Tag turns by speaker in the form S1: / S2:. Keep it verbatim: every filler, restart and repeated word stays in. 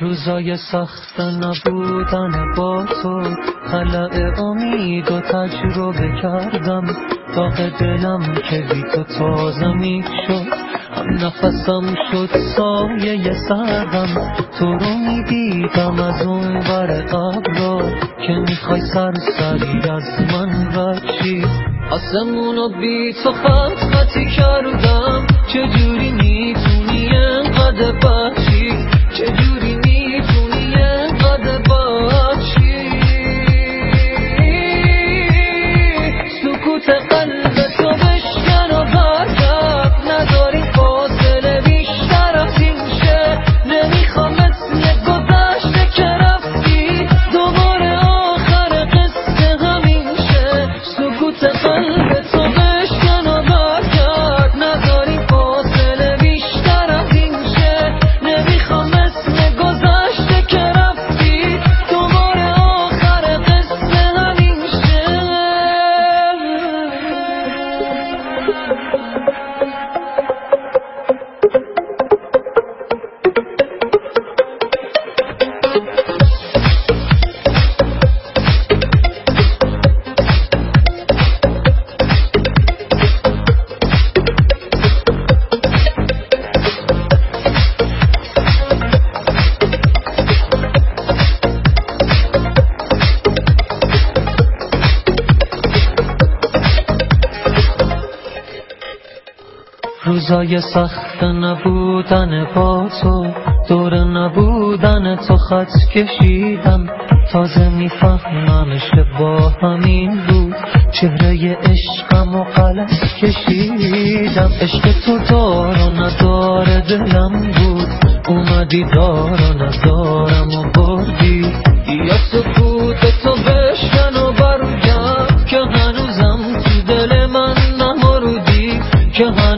S1: روزای سخت نبودن با تو، خلأ امید و تجربه کردم. داغ دلم که بی تو تازه می شد، هم نفسم شد سایه سردم. تو رو می دیدم از اون ور ابرا که میخوای سرسری از من رچی. آسمونو بی تو خط خطی کردم. چجوری میتونی انقدر بچی؟ چجوری میتونی انقدر بچی؟ سکوت قلب تو بشکن و برگرد، نداری فاصله بیشتر از این شه. نمیخوام مثل گذشته که رفتی دوباره آخر قصه همین شه. سکوت قلب تو بشکن و برگرد، نداری فاصله بیشتر از این شه. نمیخوام مثل گذشته که رفتی دوباره آخر قصه همین شه. روزای سخت نبودن با تو، دور نبودن تو خط کشیدم. تازه میفهمم اشتباه همین بود، چهره عشقم و غلط کشیدم. عشق تو دار و ندار دلم بود، اومدی دار و ندارم و بردی. یا سکوت تو بشکن و برگرد که هنوزم تو دل من نمردی، که